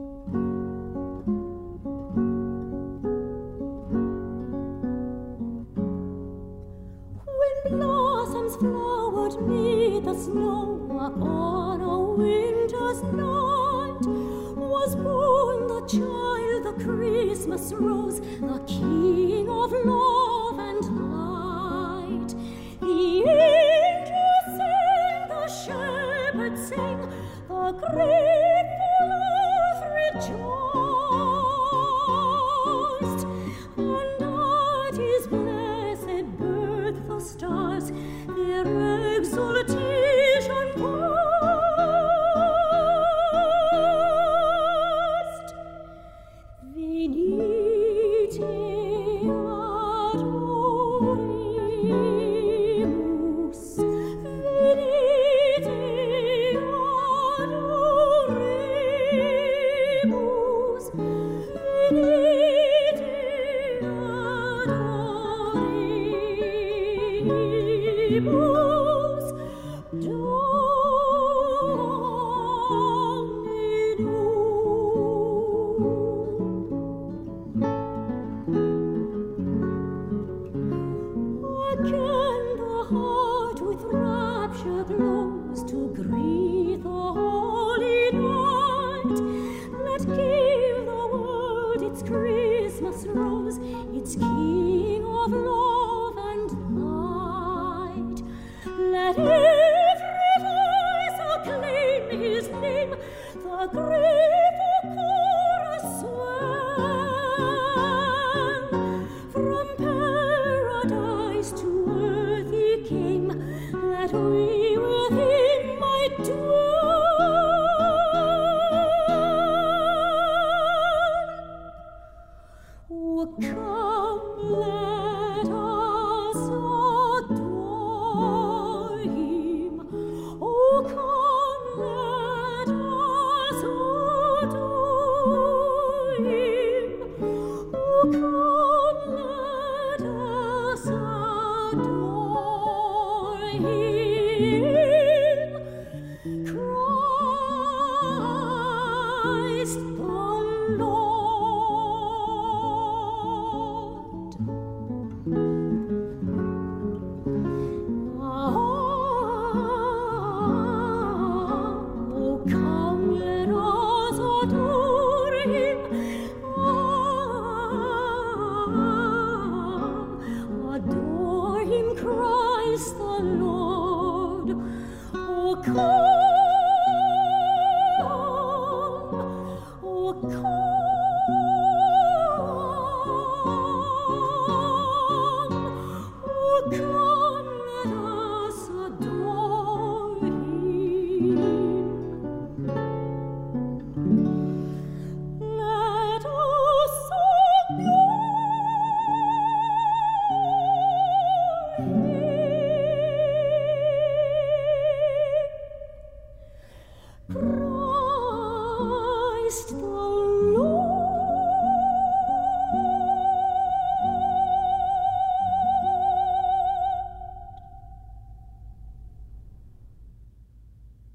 When blossoms flowered 'mid the snow upon a winter's night, was born the child, the Christmas rose, the King of love and light. The angels sang, the shepherds sang, the grateful earth rejoiced. And at his blessed birth the stars their exultation voiced. Venite adoremus, venite adoremus, venite adoremus, Again the heart with rapture glows to greet the holy night. Let give the world its Christmas rose, its King of love and light. Let every voice acclaim his name, the grateful